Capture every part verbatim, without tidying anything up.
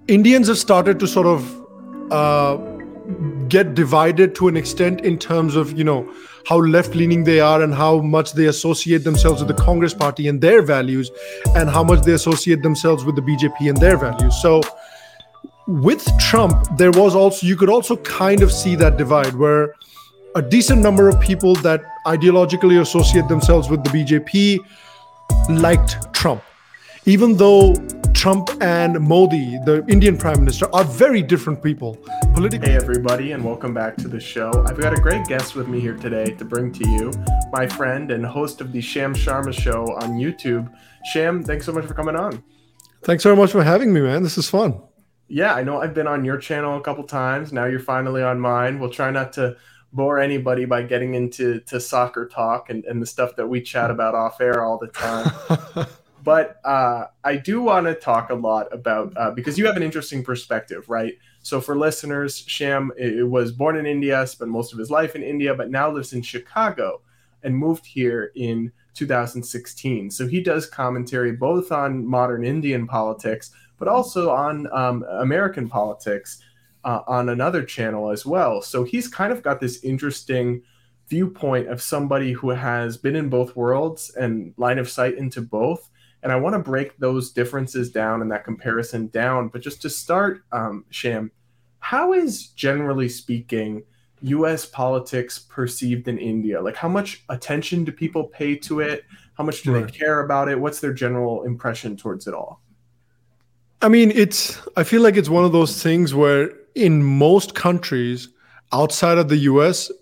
Indians have started to sort of uh, get divided to an extent in terms of, you know, how left-leaning they are and how much they associate themselves with the Congress party and their values, and how much they associate themselves with the B J P and their values. So with Trump, there was also, you could also kind of see that divide where a decent number of people that ideologically associate themselves with the B J P liked Trump. Even though Trump and Modi, the Indian Prime Minister, are very different people. Politically. Hey everybody, and welcome back to the show. I've got a great guest with me here today to bring to you, my friend and host of the Sham Sharma Show on YouTube. Sham, thanks so much for coming on. Thanks very much for having me, man. This is fun. Yeah, I know I've been on your channel a couple times. Now you're finally on mine. We'll try not to bore anybody by getting into to soccer talk and, and the stuff that we chat about off air all the time. But uh, I do want to talk a lot about, uh, because you have an interesting perspective, right? So for listeners, Sham it was born in India, spent most of his life in India, but now lives in Chicago and moved here in two thousand sixteen. So he does commentary both on modern Indian politics, but also on um, American politics uh, on another channel as well. So he's kind of got this interesting viewpoint of somebody who has been in both worlds and line of sight into both. And I want to break those differences down and that comparison down. But just to start, um, Sham, how is, generally speaking, U S politics perceived in India? Like, how much attention do people pay to it? How much do right. they care about it? What's their general impression towards it all? I mean, it's, I feel like it's one of those things where in most countries outside of the U S,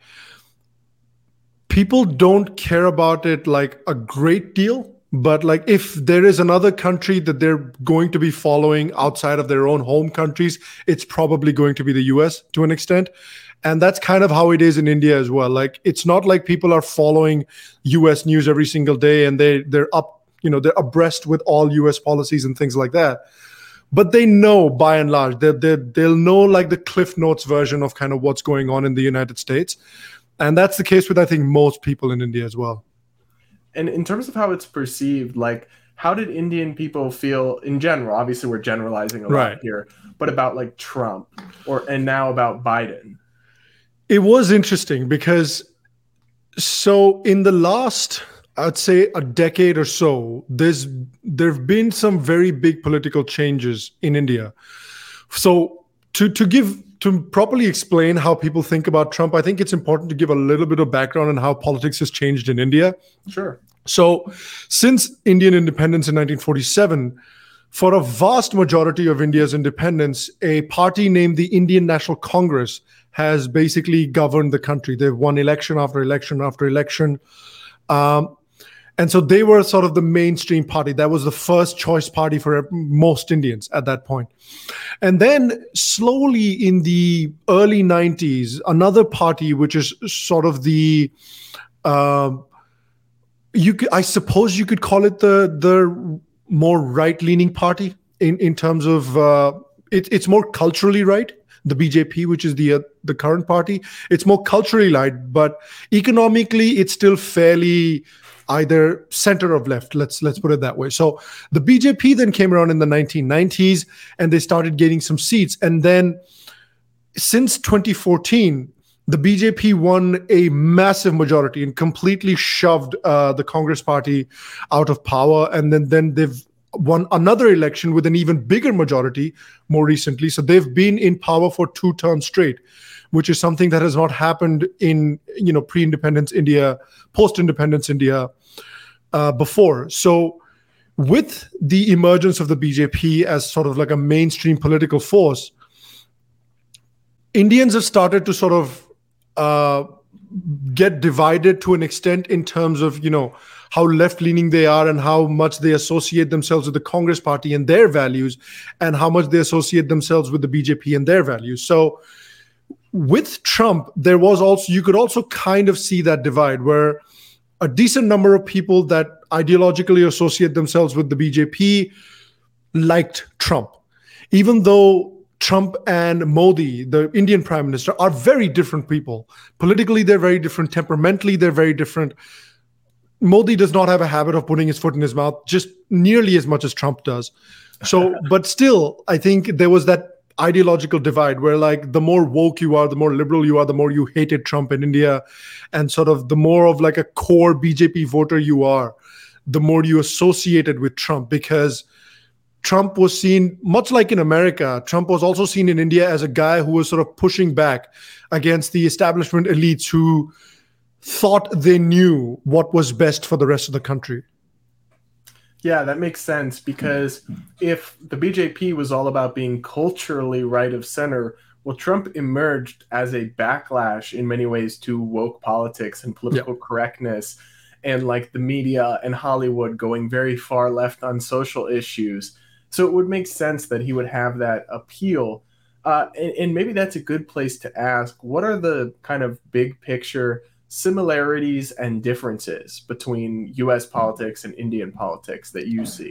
people don't care about it like a great deal. But like if there is another country that they're going to be following outside of their own home countries, it's probably going to be the U S to an extent. And that's kind of how it is in India as well. Like it's not like people are following U S news every single day and they they're up, you know, they're abreast with all U S policies and things like that. But they know by and large, they they they'll know like the Cliff Notes version of kind of what's going on in the United States. And that's the case with, I think, most people in India as well. And in terms of how it's perceived, like how did Indian people feel in general? Obviously, we're generalizing a lot right. here, but about like Trump or and now about Biden. It was interesting because so in the last, I'd say a decade or so, there's there've been some very big political changes in India. So to to give to properly explain how people think about Trump, I think it's important to give a little bit of background on how politics has changed in India. Sure. So since Indian independence in nineteen forty-seven, for a vast majority of India's independence, a party named the Indian National Congress has basically governed the country. They've won election after election after election. Um, and so they were sort of the mainstream party. That was the first choice party for most Indians at that point. And then slowly in the early nineties, another party, which is sort of the, uh, you could, I suppose you could call it the the more right-leaning party in, in terms of, uh, it, it's more culturally right. The B J P, which is the uh, the current party, it's more culturally right, but economically it's still fairly either center of left. Let's let's put it that way. So the B J P then came around in the nineteen nineties and they started gaining some seats. And then since twenty fourteen, the B J P won a massive majority and completely shoved uh, the Congress party out of power. And then, then they've won another election with an even bigger majority more recently. So they've been in power for two terms straight, which is something that has not happened in, you know, pre-independence India, post-independence India uh, before. So with the emergence of the B J P as sort of like a mainstream political force, Indians have started to sort of uh, get divided to an extent in terms of, you know, how left-leaning they are and how much they associate themselves with the Congress party and their values, and how much they associate themselves with the B J P and their values. So with Trump, there was also, you could also kind of see that divide where a decent number of people that ideologically associate themselves with the B J P liked Trump. Even though Trump and Modi, the Indian Prime Minister, are very different people. Politically, they're very different. Temperamentally, they're very different. Modi does not have a habit of putting his foot in his mouth just nearly as much as Trump does. So, but still, I think there was that ideological divide where, like, the more woke you are, the more liberal you are, the more you hated Trump in India, and sort of the more of like a core B J P voter you are, the more you associated with Trump, because Trump was seen, much like in America, Trump was also seen in India as a guy who was sort of pushing back against the establishment elites who thought they knew what was best for the rest of the country. Yeah, that makes sense, because if the B J P was all about being culturally right of center, well, Trump emerged as a backlash in many ways to woke politics and political yeah. correctness, and like the media and Hollywood going very far left on social issues. So it would make sense that he would have that appeal. Uh, and, and maybe that's a good place to ask, what are the kind of big picture similarities and differences between U S politics and Indian politics that you see?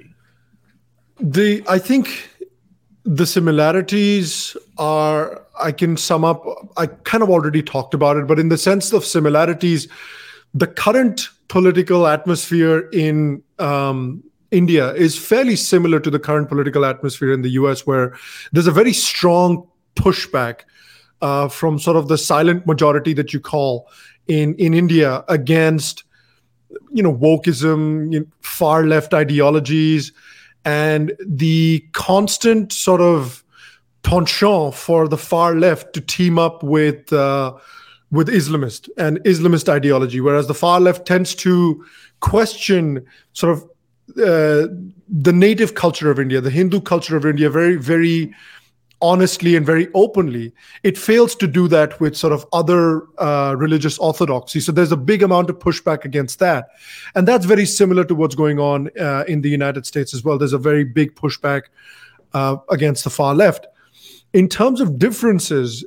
The I think the similarities are, I can sum up, I kind of already talked about it, but in the sense of similarities, the current political atmosphere in um, India is fairly similar to the current political atmosphere in the U S, where there's a very strong pushback uh, from sort of the silent majority that you call in, in India against, you know, wokeism, you know, far left ideologies, and the constant sort of penchant for the far left to team up with uh, with Islamist and Islamist ideology, whereas the far left tends to question sort of uh, the native culture of India, the Hindu culture of India, very, very honestly and very openly. It fails to do that with sort of other uh, religious orthodoxy. So there's a big amount of pushback against that. And that's very similar to what's going on uh, in the United States as well. There's a very big pushback uh, against the far left. In terms of differences,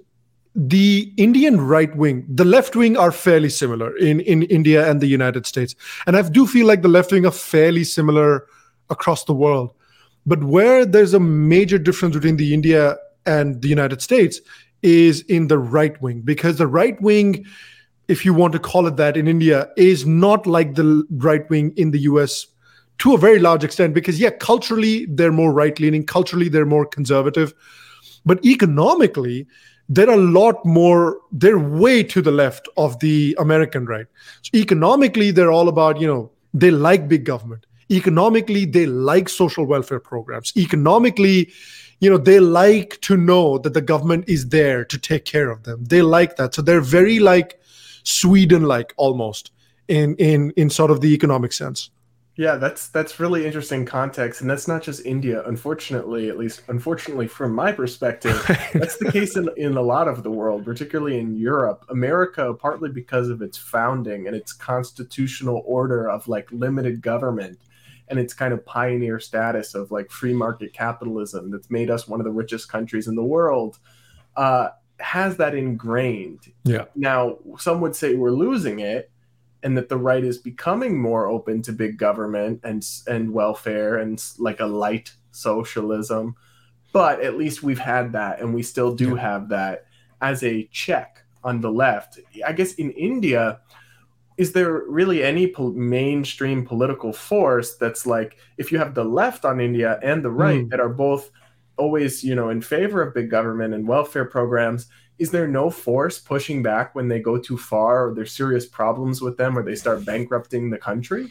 the Indian right wing, the left wing are fairly similar in, in India and the United States. And I do feel like the left wing are fairly similar across the world. But where there's a major difference between the India and the United States is in the right wing, because the right wing, if you want to call it that, in India is not like the right wing in the U S to a very large extent, because yeah, culturally they're more right-leaning, culturally they're more conservative, but economically they're a lot more, they're way to the left of the American right. So economically, they're all about, you know, they like big government. Economically, they like social welfare programs. Economically, you know, they like to know that the government is there to take care of them. They like that. So they're very like Sweden-like almost in, in, in sort of the economic sense. Yeah, that's that's really interesting context, and that's not just India. Unfortunately, at least unfortunately from my perspective, that's the case in, in a lot of the world, particularly in Europe. America, partly because of its founding and its constitutional order of like limited government and its kind of pioneer status of like free market capitalism that's made us one of the richest countries in the world, uh, has that ingrained. Yeah. Now, some would say we're losing it, and that the right is becoming more open to big government and and welfare and like a light socialism. But at least we've had that, and we still do yeah. have that as a check on the left. I guess in India, is there really any po- mainstream political force that's like, if you have the left on India and the right mm. that are both always, you know, in favor of big government and welfare programs, is there no force pushing back when they go too far, or there's serious problems with them, or they start bankrupting the country?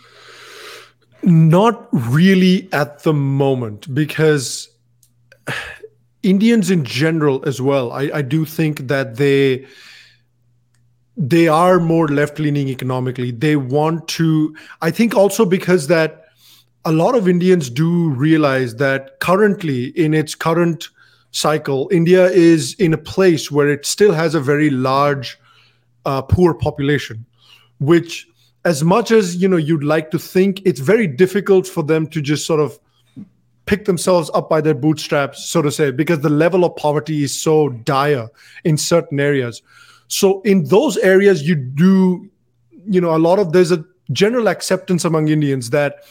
Not really at the moment, because Indians in general as well, I, I do think that they they are more left-leaning economically. They want to, I think also because that a lot of Indians do realize that currently in its current cycle, India is in a place where it still has a very large uh, poor population, which as much as, you know, you'd like to think, it's very difficult for them to just sort of pick themselves up by their bootstraps, so to say, because the level of poverty is so dire in certain areas. So in those areas, you do, you know, a lot of, there's a general acceptance among Indians that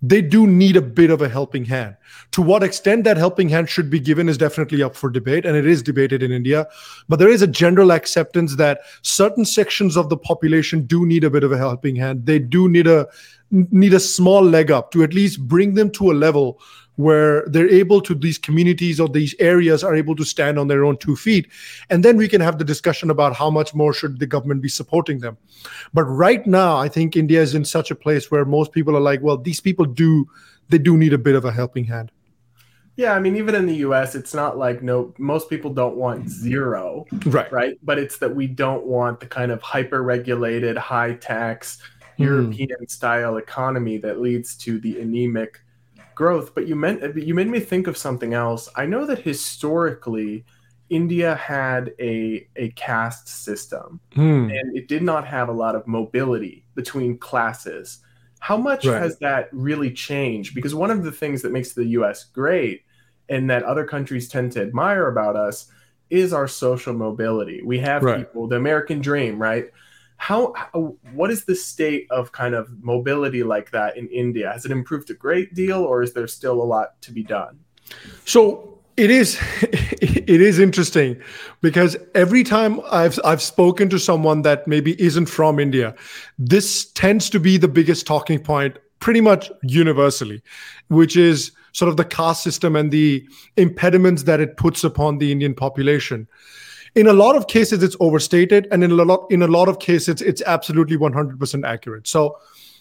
they do need a bit of a helping hand. To what extent that helping hand should be given is definitely up for debate, and it is debated in India. But there is a general acceptance that certain sections of the population do need a bit of a helping hand. They do need a need a small leg up to at least bring them to a level where they're able to, these communities or these areas are able to stand on their own two feet. And then we can have the discussion about how much more should the government be supporting them. But right now, I think India is in such a place where most people are like, well, these people do, they do need a bit of a helping hand. Yeah, I mean, even in the U S, it's not like no, most people don't want zero, right? Right, but it's that we don't want the kind of hyper-regulated, high-tax, mm. European-style economy that leads to the anemic growth. But you meant you made me think of something else. I know that historically, India had a a caste system, mm. and it did not have a lot of mobility between classes. How much right. has that really changed? Because one of the things that makes the U S great and that other countries tend to admire about us is our social mobility. We have right. people, the American dream, right? How, how, what is the state of kind of mobility like that in India? Has it improved a great deal, or is there still a lot to be done? So it is, it is interesting because every time I've I've spoken to someone that maybe isn't from India, this tends to be the biggest talking point pretty much universally, which is sort of the caste system and the impediments that it puts upon the Indian population. In a lot of cases, it's overstated, and in a lot in a lot of cases, it's absolutely one hundred percent accurate. So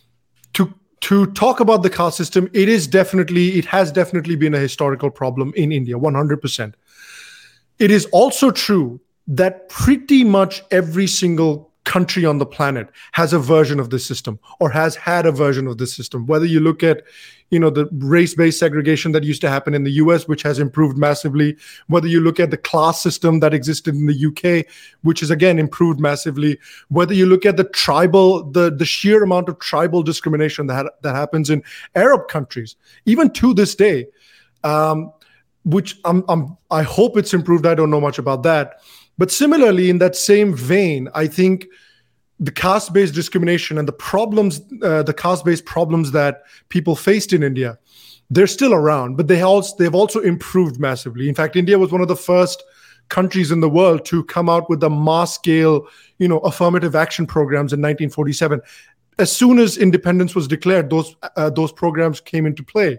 to To talk about the caste system, it is definitely, it has definitely been a historical problem in India, one hundred percent. It is also true that pretty much every single country on the planet has a version of this system or has had a version of this system. Whether you look at, you know, the race-based segregation that used to happen in the U S, which has improved massively, whether you look at the class system that existed in the U K, which has again improved massively, whether you look at the tribal, the, the sheer amount of tribal discrimination that, that happens in Arab countries, even to this day, um, which I'm, I'm, I hope it's improved. I don't know much about that. But similarly, in that same vein, I think the caste-based discrimination and the problems, uh, the caste-based problems that people faced in India, they're still around, but they also, they've also improved massively. In fact, India was one of the first countries in the world to come out with the mass-scale, you know, affirmative action programs in nineteen forty-seven. As soon as independence was declared, those uh, those programs came into play.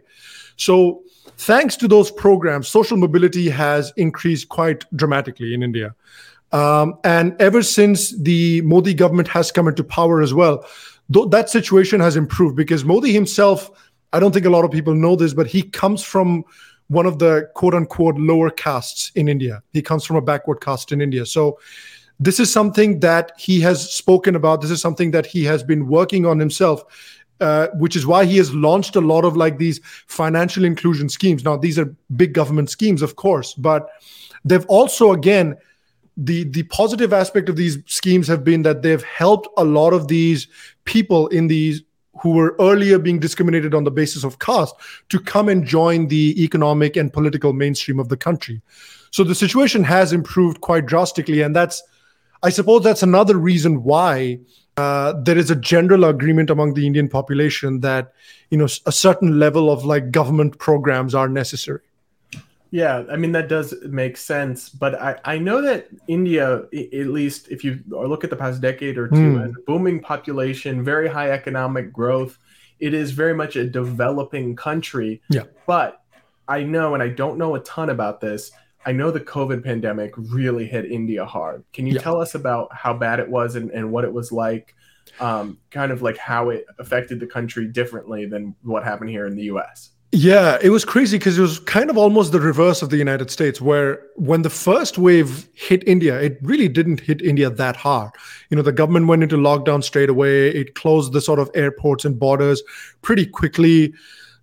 So thanks to those programs, social mobility has increased quite dramatically in India. Um, and ever since the Modi government has come into power as well, th- that situation has improved because Modi himself, I don't think a lot of people know this, but he comes from one of the quote unquote lower castes in India. He comes from a backward caste in India. So this is something that he has spoken about. This is something that he has been working on himself. Uh, which is why he has launched a lot of like these financial inclusion schemes. Now, these are big government schemes, of course, but they've also, again, the, the positive aspect of these schemes have been that they've helped a lot of these people in these who were earlier being discriminated on the basis of caste to come and join the economic and political mainstream of the country. So the situation has improved quite drastically. And that's, I suppose that's another reason why Uh, there is a general agreement among the Indian population that, you know, a certain level of like government programs are necessary. Yeah, I mean, that does make sense. But I, I know that India, at least if you look at the past decade or two, mm. has a booming population, very high economic growth. It is very much a developing country. Yeah. But I know, and I don't know a ton about this, I know the COVID pandemic really hit India hard. Can you yeah. tell us about how bad it was and, and what it was like, um, kind of like how it affected the country differently than what happened here in the U S? Yeah, it was crazy because it was kind of almost the reverse of the United States, where when the first wave hit India, it really didn't hit India that hard. You know, the government went into lockdown straight away. It closed the sort of airports and borders pretty quickly.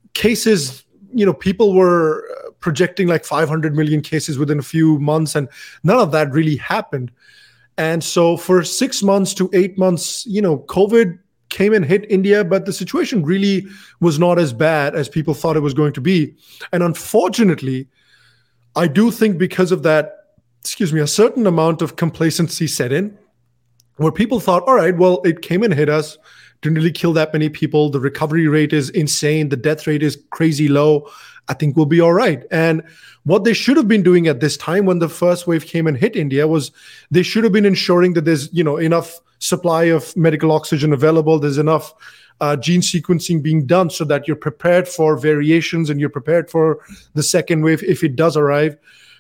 Cases, you know, people were projecting like five hundred million cases within a few months, and none of that really happened. And so for six months to eight months, you know, COVID came and hit India, but the situation really was not as bad as people thought it was going to be. And unfortunately, I do think because of that, excuse me, a certain amount of complacency set in, where people thought, all right, well, it came and hit us. didn't really kill that many people. The recovery rate is insane. The death rate is crazy low. I think we'll be all right. And what they should have been doing at this time when the first wave came and hit India was they should have been ensuring that there's, you know, enough supply of medical oxygen available. There's enough uh, gene sequencing being done so that you're prepared for variations and you're prepared for the second wave if it does arrive.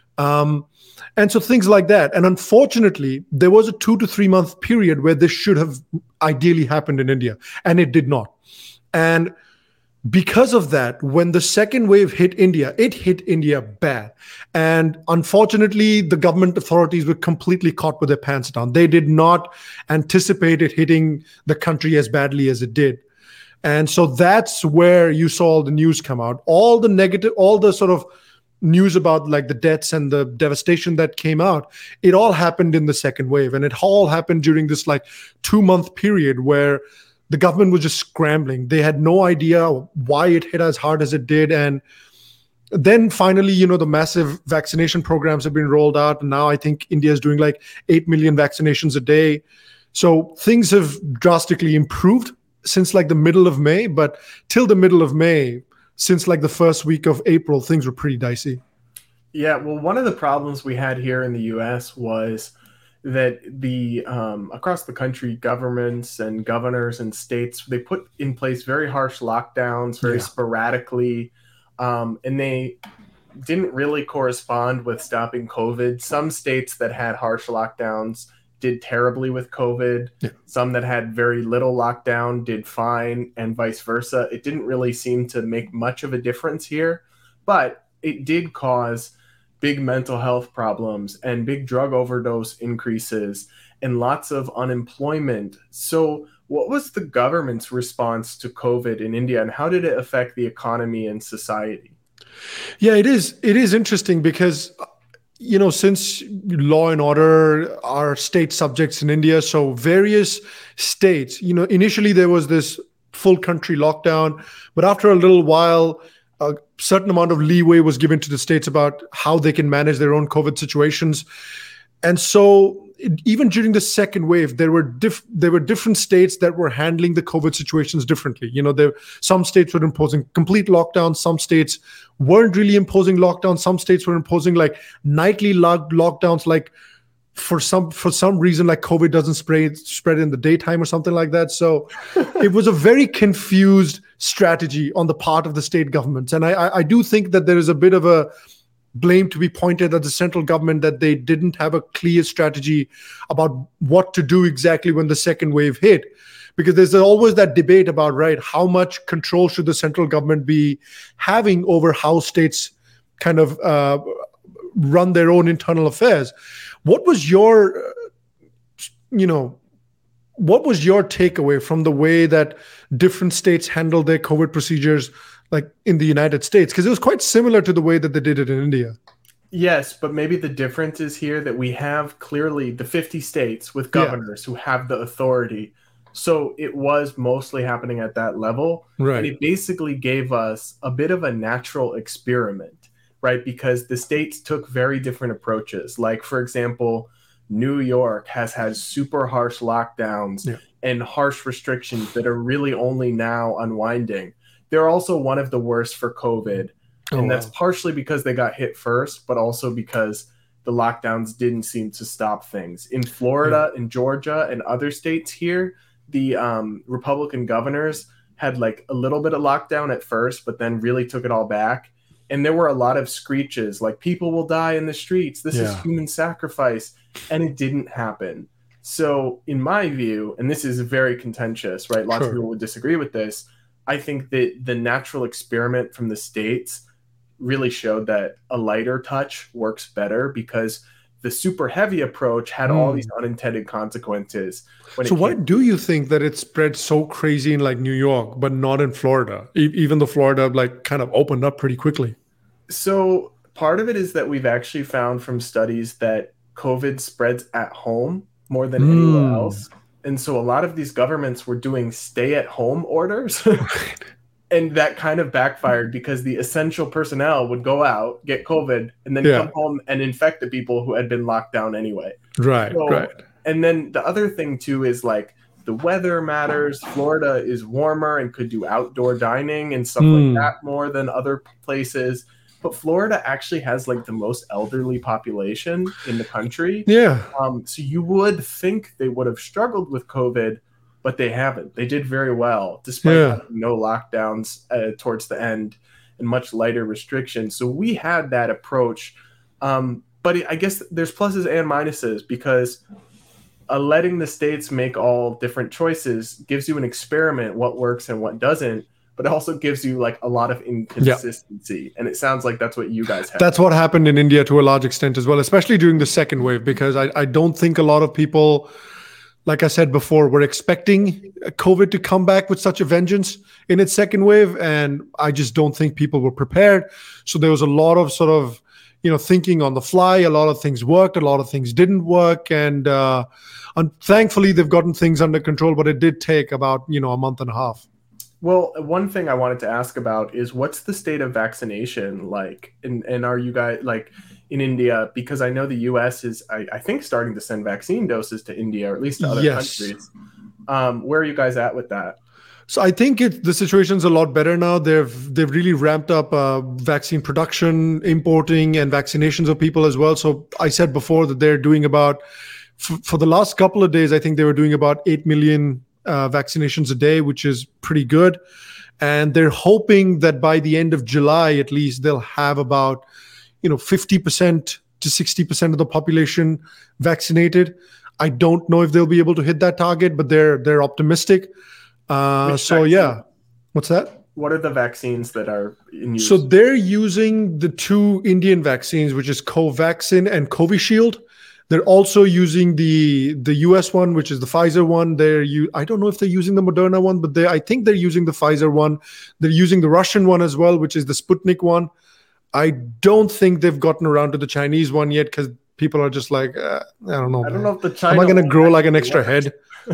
Um, and so things like that. And unfortunately, there was a two to three month period where this should have ideally happened in India, and it did not. And because of that, when the second wave hit India, it hit India bad. And unfortunately, the government authorities were completely caught with their pants down. They did not anticipate it hitting the country as badly as it did. And so that's where you saw all the news come out. All the negative, all the sort of news about like the deaths and the devastation that came out, it all happened in the second wave. And it all happened during this like two month period where the government was just scrambling. They had no idea why it hit as hard as it did. And then finally, you know, the massive vaccination programs have been rolled out. And now I think India is doing like eight million vaccinations a day. So things have drastically improved since like the middle of May. But till the middle of May, since like the first week of April, things were pretty dicey. Yeah, well, one of the problems we had here in the U S was that the um, across the country, governments and governors and states, they put in place very harsh lockdowns very yeah. sporadically, um, and they didn't really correspond with stopping COVID. Some states that had harsh lockdowns did terribly with COVID. Yeah. Some that had very little lockdown did fine, and vice versa. It didn't really seem to make much of a difference here, but it did cause big mental health problems and big drug overdose increases and lots of unemployment. So what was the government's response to COVID in India, and how did it affect the economy and society? Yeah, it is. It is interesting because, you know, since law and order are state subjects in India, so various states, you know, initially there was this full country lockdown, but after a little while, a certain amount of leeway was given to the states about how they can manage their own COVID situations. And so it, even during the second wave, there were diff, there were different states that were handling the COVID situations differently. You know, there some states were imposing complete lockdowns, some states weren't really imposing lockdowns, some states were imposing like nightly lock, lockdowns, like for some for some reason, like COVID doesn't spread spread in the daytime or something like that. So it was a very confused strategy on the part of the state governments. And I, I, I do think that there is a bit of a blame to be pointed at the central government that they didn't have a clear strategy about what to do exactly when the second wave hit. Because there's always that debate about, right, how much control should the central government be having over how states kind of uh, run their own internal affairs. What was your, you know, what was your takeaway from the way that different states handled their COVID procedures, like in the United States? Because it was quite similar to the way that they did it in India. Yes, but maybe the difference is here that we have clearly the fifty states with governors yeah. who have the authority. So it was mostly happening at that level. Right. And it basically gave us a bit of a natural experiment, right? Because the states took very different approaches. Like, for example, New York has had super harsh lockdowns yeah. and harsh restrictions that are really only now unwinding. They're also one of the worst for COVID. And oh, that's wow. partially because they got hit first, but also because the lockdowns didn't seem to stop things. In Florida, yeah. in Georgia, and other states here, the um, Republican governors had like a little bit of lockdown at first, but then really took it all back. And there were a lot of screeches like people will die in the streets. This yeah. is human sacrifice. And it didn't happen. So in my view, and this is very contentious, right? Lots sure. of people would disagree with this. I think that the natural experiment from the states really showed that a lighter touch works better, because the super heavy approach had mm. all these unintended consequences. When so why do you think that it spread so crazy in like New York, but not in Florida, e- even though Florida like kind of opened up pretty quickly? So part of it is that we've actually found from studies that COVID spreads at home more than mm. anywhere else. And so a lot of these governments were doing stay-at-home orders. And that kind of backfired because the essential personnel would go out, get COVID, and then yeah. come home and infect the people who had been locked down anyway. Right, so, right. And then the other thing, too, is like the weather matters. Florida is warmer and could do outdoor dining and stuff Mm. like that more than other places. But Florida actually has like the most elderly population in the country. Yeah. Um, so you would think they would have struggled with COVID, but they haven't. They did very well, despite Yeah. having no lockdowns uh, towards the end and much lighter restrictions. So we had that approach. Um, but I guess there's pluses and minuses, because uh, letting the states make all different choices gives you an experiment, what works and what doesn't. But it also gives you like a lot of inconsistency. Yeah. And it sounds like that's what you guys have. That's what happened in India to a large extent as well, especially during the second wave, because I, I don't think a lot of people, like I said before, were expecting COVID to come back with such a vengeance in its second wave. And I just don't think people were prepared. So there was a lot of sort of, you know, thinking on the fly. A lot of things worked, a lot of things didn't work. And, uh, and thankfully they've gotten things under control, but it did take about, you know, a month and a half. Well, one thing I wanted to ask about is what's the state of vaccination like? And, and are you guys like in India? Because I know the U S is, I, I think, starting to send vaccine doses to India, or at least to other yes. countries. Um, where are you guys at with that? So I think it, the situation's a lot better now. They've they've really ramped up uh, vaccine production, importing, and vaccinations of people as well. So I said before that they're doing about, f- for the last couple of days, I think they were doing about eight million Uh, vaccinations a day, which is pretty good. And they're hoping that by the end of July, at least, they'll have about, you know, fifty percent to sixty percent of the population vaccinated. I don't know if they'll be able to hit that target, but they're they're optimistic. Uh, so vaccine? yeah, what's that? What are the vaccines that are in use? So they're using the two Indian vaccines, which is Covaxin and Covishield. They're also using the the U S one, which is the Pfizer one. They're u- I don't know if they're using the Moderna one, but they I think they're using the Pfizer one. They're using the Russian one as well, which is the Sputnik one. I don't think they've gotten around to the Chinese one yet, because people are just like, uh, I don't know. I don't man. know if the China Am I going to grow like an works. extra head?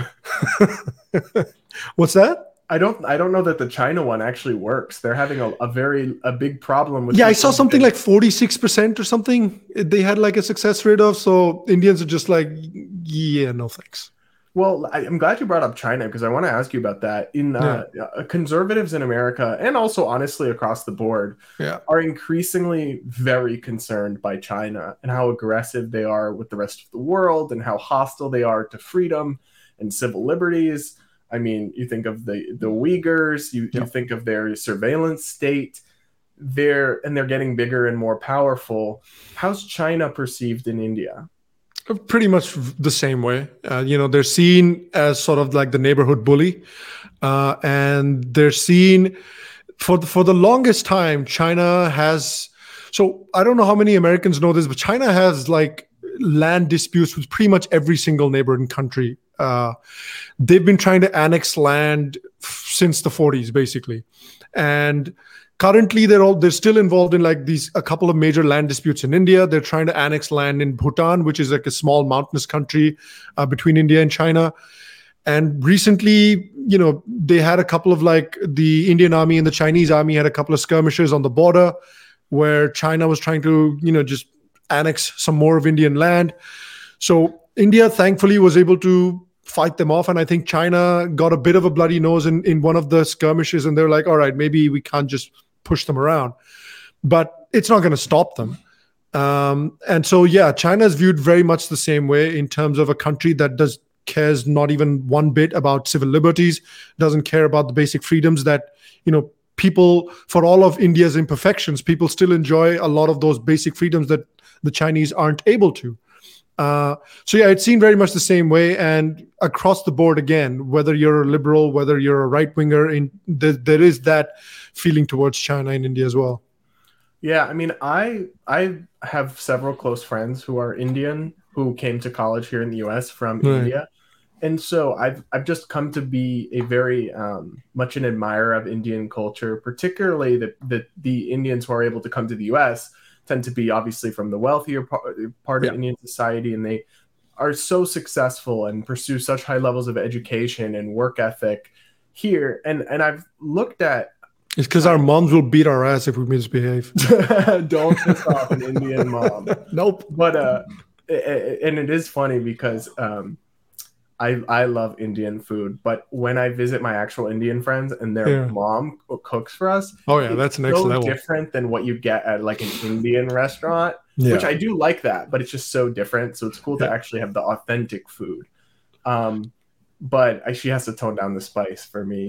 What's that? I don't. I don't know that the China one actually works. They're having a, a very a big problem with. Yeah, I saw something like forty-six percent or something. They had like a success rate of. So Indians are just like, yeah, no thanks. Well, I, I'm glad you brought up China, because I want to ask you about that. In uh, yeah. conservatives in America, and also honestly across the board, yeah. are increasingly very concerned by China and how aggressive they are with the rest of the world, and how hostile they are to freedom and civil liberties. I mean, you think of the, the Uyghurs, you, yeah. you think of their surveillance state, they're, and they're getting bigger and more powerful. How's China perceived in India? Pretty much the same way. Uh, you know, they're seen as sort of like the neighborhood bully. Uh, and they're seen, for the, for the longest time, China has, so I don't know how many Americans know this, but China has like land disputes with pretty much every single neighboring country. Uh, they've been trying to annex land f- since the forties, basically, and currently they're all they're still involved in like these a couple of major land disputes in India. They're trying to annex land in Bhutan, which is like a small mountainous country uh, between India and China. And recently, you know, they had a couple of like the Indian army and the Chinese army had a couple of skirmishes on the border where China was trying to, you know, just annex some more of Indian land. So India, thankfully, was able to fight them off. And I think China got a bit of a bloody nose in, in one of the skirmishes. And they're like, all right, maybe we can't just push them around. But it's not going to stop them. Um, and so, yeah, China is viewed very much the same way in terms of a country that does cares not even one bit about civil liberties, doesn't care about the basic freedoms that, you know, people, for all of India's imperfections, people still enjoy a lot of those basic freedoms that the Chinese aren't able to. Uh, so yeah, it's seen very much the same way, and across the board again, whether you're a liberal, whether you're a right winger, in there, there is that feeling towards China in India as well. Yeah, I mean, I I have several close friends who are Indian who came to college here in the U S from Right. India, and so I've I've just come to be a very um, much an admirer of Indian culture, particularly that the the Indians who are able to come to the U S tend to be obviously from the wealthier part, part of Yeah. Indian society, and they are so successful and pursue such high levels of education and work ethic here. And and I've looked at It's because our moms will beat our ass if we misbehave. don't piss off an Indian mom. Nope. But uh, and it is funny because um, I, I love Indian food, but when I visit my actual Indian friends and their Yeah. mom cooks for us, Oh yeah, it's that's next so level. different than what you get at like an Indian restaurant, Yeah. which I do like that, but it's just so different. So it's cool to Yeah. actually have the authentic food. Um, but I, she has to tone down the spice for me.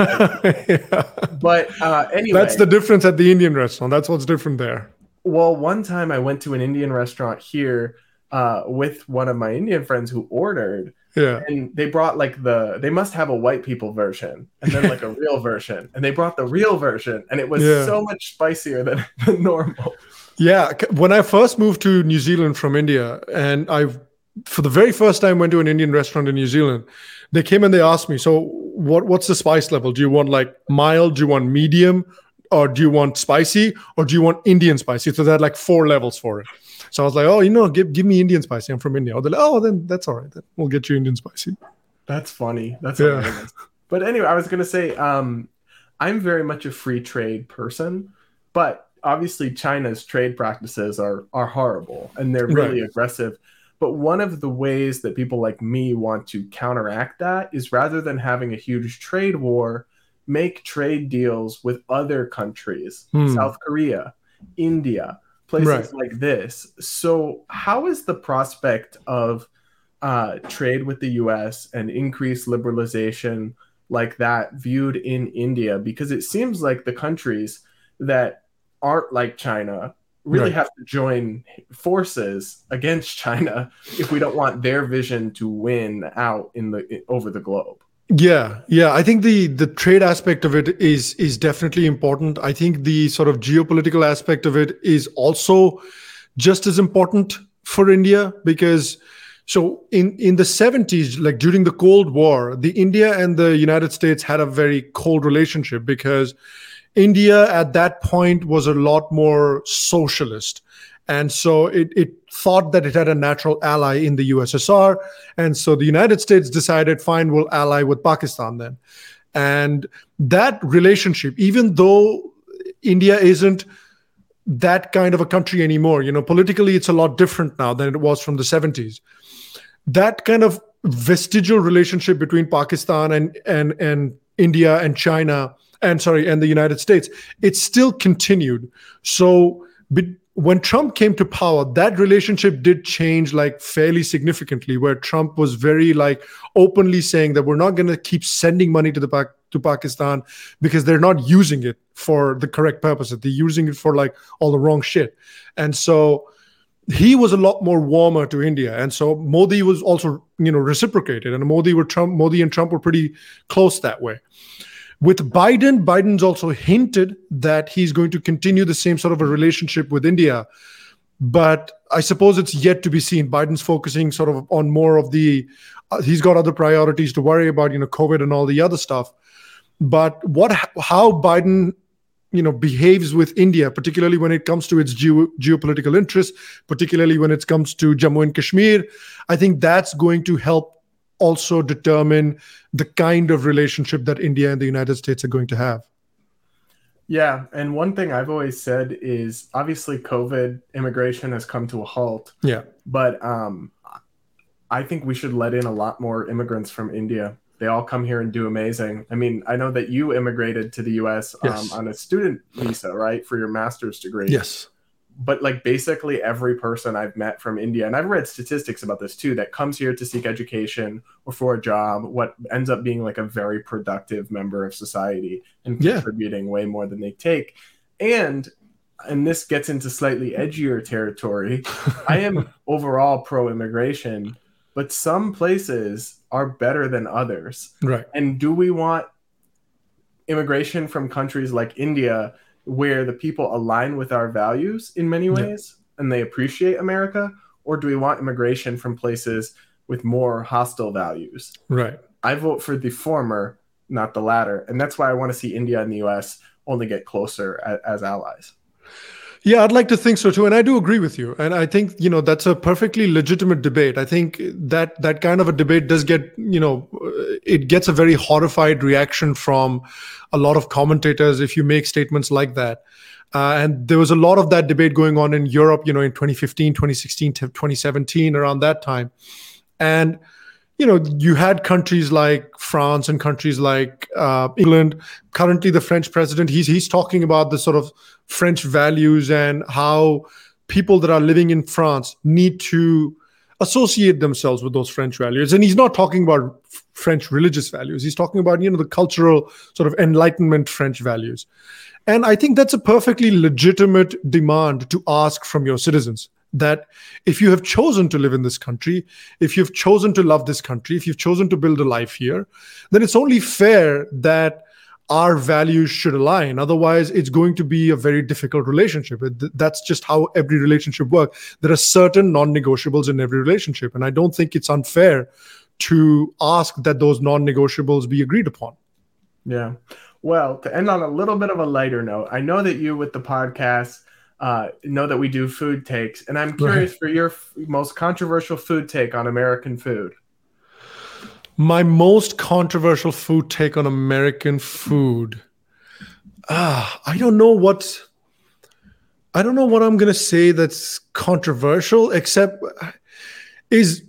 Yeah. But uh, anyway, That's the difference at the Indian restaurant. That's what's different there. well, one time I went to an Indian restaurant here uh, with one of my Indian friends who ordered, Yeah. and they brought like the, they must have a white people version and then like a real version. And they brought the real version and it was Yeah. so much spicier than, than normal. Yeah. When I first moved to New Zealand from India, and I, for the very first time, went to an Indian restaurant in New Zealand, they came and they asked me, so what, what's the spice level? Do you want like mild? Do you want medium? Or do you want spicy? Or do you want Indian spicy? So they had like four levels for it. So I was like, oh, you know, give give me Indian spicy. I'm from India. Oh, they're like, oh, then that's all right. Then we'll get you Indian spicy. That's funny. That's Yeah. hilarious. But anyway, I was going to say, um, I'm very much a free trade person, but obviously China's trade practices are are horrible and they're really Right. aggressive. But one of the ways that people like me want to counteract that is rather than having a huge trade war, make trade deals with other countries, Hmm. South Korea, India, places Right. like this. So how is the prospect of uh, trade with the U S and increased liberalization like that viewed in India? Because it seems like the countries that aren't like China really Right. have to join forces against China if we don't want their vision to win out in the over the globe. Yeah, yeah. I think the the trade aspect of it is is definitely important. I think the sort of geopolitical aspect of it is also just as important for India, because so in in the seventies, like during the Cold War, the India and the United States had a very cold relationship because India at that point was a lot more socialist. And so it, it thought that it had a natural ally in the U S S R. And so the United States decided, fine, we'll ally with Pakistan then. And that relationship, even though India isn't that kind of a country anymore, you know, politically it's a lot different now than it was from the seventies. That kind of vestigial relationship between Pakistan and and and India and China and sorry and the United States, it still continued. So be, when Trump came to power, that relationship did change like fairly significantly, where Trump was very like openly saying that we're not going to keep sending money to the Pac- to Pakistan because they're not using it for the correct purposes. They're using it for like all the wrong shit. And so he was a lot more warmer to India. And so Modi was also, you know, reciprocated, and Modi were Trump, Modi and Trump were pretty close that way. With Biden, Biden's also hinted that he's going to continue the same sort of a relationship with India. But I suppose it's yet to be seen. Biden's focusing sort of on more of the, uh, he's got other priorities to worry about, you know, COVID and all the other stuff. But what, how Biden, you know, behaves with India, particularly when it comes to its geo, geopolitical interests, particularly when it comes to Jammu and Kashmir, I think that's going to help also determine the kind of relationship that India and the United States are going to have. Yeah, and one thing I've always said is obviously COVID immigration has come to a halt. Yeah. But um, I think we should let in a lot more immigrants from India. They all come here and do amazing. I mean, I know that you immigrated to the U S um, Yes. on a student visa, right, for your master's degree. Yes. But like basically every person I've met from India, and I've read statistics about this too, that comes here to seek education or for a job, what ends up being like a very productive member of society and Yeah. contributing way more than they take. And and this gets into slightly edgier territory. I am overall pro-immigration, but some places are better than others. Right. And do we want immigration from countries like India, where the people align with our values in many ways and they appreciate America? Or do we want immigration from places with more hostile values? Right. I vote for the former, not the latter. And that's why I want to see India and the U S only get closer as, as allies. Yeah, I'd like to think so too. And I do agree with you. And I think, you know, that's a perfectly legitimate debate. I think that that kind of a debate does get, you know, it gets a very horrified reaction from a lot of commentators if you make statements like that. Uh, and there was a lot of that debate going on in Europe, you know, in twenty fifteen, twenty sixteen, twenty seventeen, around that time. And you know, you had countries like France and countries like uh, England. Currently, the French president, he's he's talking about the sort of French values and how people that are living in France need to associate themselves with those French values. And he's not talking about f- French religious values. He's talking about, you know, the cultural sort of Enlightenment French values. And I think that's a perfectly legitimate demand to ask from your citizens, that if you have chosen to live in this country, if you've chosen to love this country, if you've chosen to build a life here, then it's only fair that our values should align. Otherwise, it's going to be a very difficult relationship. It- That's just how every relationship works. There are certain non-negotiables in every relationship. And I don't think it's unfair to ask that those non-negotiables be agreed upon. Yeah. Well, to end on a little bit of a lighter note, I know that you with the podcast uh, know that we do food takes, and I'm curious Right. for your f- most controversial food take on American food. My most controversial food take on American food. Ah, I don't know what I don't know what I'm gonna say that's controversial, except is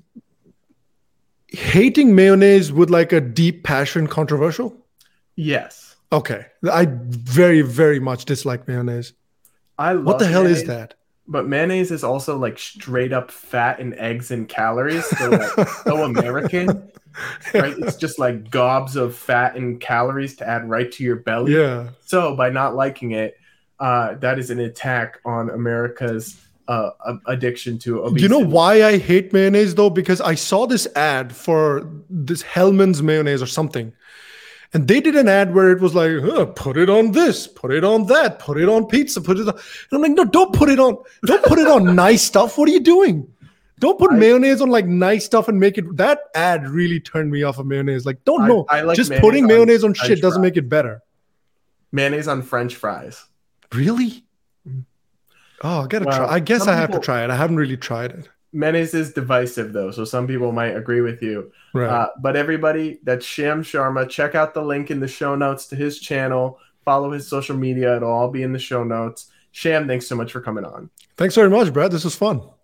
hating mayonnaise with like a deep passion controversial? Yes. Okay. I very, very much dislike mayonnaise. I What the love hell is mayonnaise, that? but mayonnaise is also like straight up fat and eggs and calories. So like so American, right? It's just like gobs of fat and calories to add right to your belly. Yeah. So by not liking it, uh, that is an attack on America's uh, a- addiction to obesity. You know why I hate mayonnaise though? Because I saw this ad for this Hellman's mayonnaise or something. And they did an ad where it was like, huh, put it on this, put it on that, put it on pizza, put it on. And I'm like, no, don't put it on, don't put it on nice stuff. What are you doing? Don't put I- mayonnaise on like nice stuff and make it. That ad really turned me off of mayonnaise. Like, don't I- know. I like Just mayonnaise putting on mayonnaise on French shit doesn't fries. make it better. Mayonnaise on French fries. Really? Oh, I gotta Well, try. I guess some I have people- to try it. I haven't really tried it. Mayonnaise is divisive though, so some people might agree with you. Right. Uh, but everybody, that's Sham Sharma. Check out the link in the show notes to his channel. Follow his social media. It'll all be in the show notes. Sham, thanks so much for coming on. Thanks very much, Brad. This was fun.